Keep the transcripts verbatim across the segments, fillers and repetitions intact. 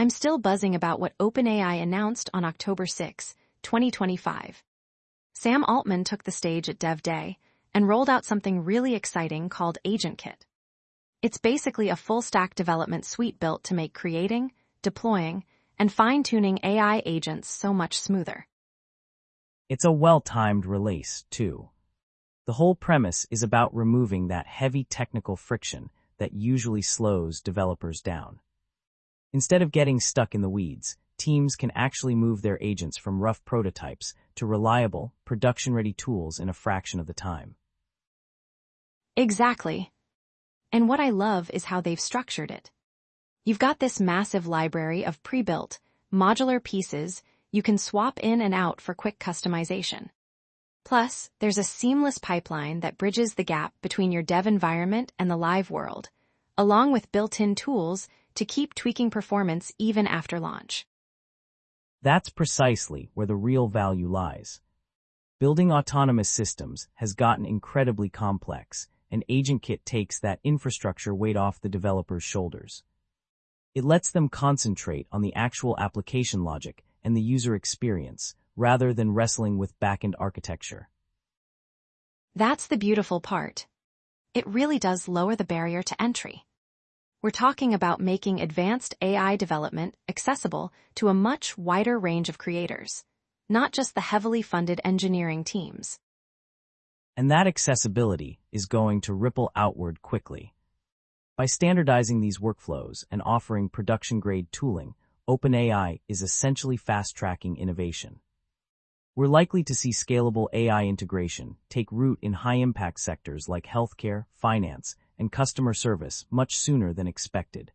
I'm still buzzing about what OpenAI announced on October sixth, twenty twenty-five. Sam Altman took the stage at Dev Day and rolled out something really exciting called AgentKit. It's basically a full-stack development suite built to make creating, deploying, and fine-tuning A I agents so much smoother. It's a well-timed release, too. The whole premise is about removing that heavy technical friction that usually slows developers down. Instead of getting stuck in the weeds, teams can actually move their agents from rough prototypes to reliable, production-ready tools in a fraction of the time. Exactly. And what I love is how they've structured it. You've got this massive library of pre-built, modular pieces you can swap in and out for quick customization. Plus, there's a seamless pipeline that bridges the gap between your dev environment and the live world, along with built-in tools to keep tweaking performance even after launch. That's precisely where the real value lies. Building autonomous systems has gotten incredibly complex, and AgentKit takes that infrastructure weight off the developer's shoulders. It lets them concentrate on the actual application logic and the user experience, rather than wrestling with back-end architecture. That's the beautiful part. It really does lower the barrier to entry. We're talking about making advanced A I development accessible to a much wider range of creators, not just the heavily funded engineering teams. And that accessibility is going to ripple outward quickly. By standardizing these workflows and offering production-grade tooling, OpenAI is essentially fast-tracking innovation. We're likely to see scalable A I integration take root in high-impact sectors like healthcare, finance, and customer service much sooner than expected.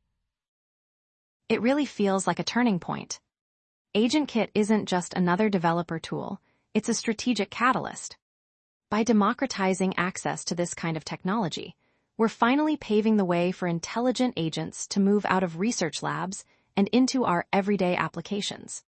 It really feels like a turning point. AgentKit isn't just another developer tool, it's a strategic catalyst. By democratizing access to this kind of technology, we're finally paving the way for intelligent agents to move out of research labs and into our everyday applications.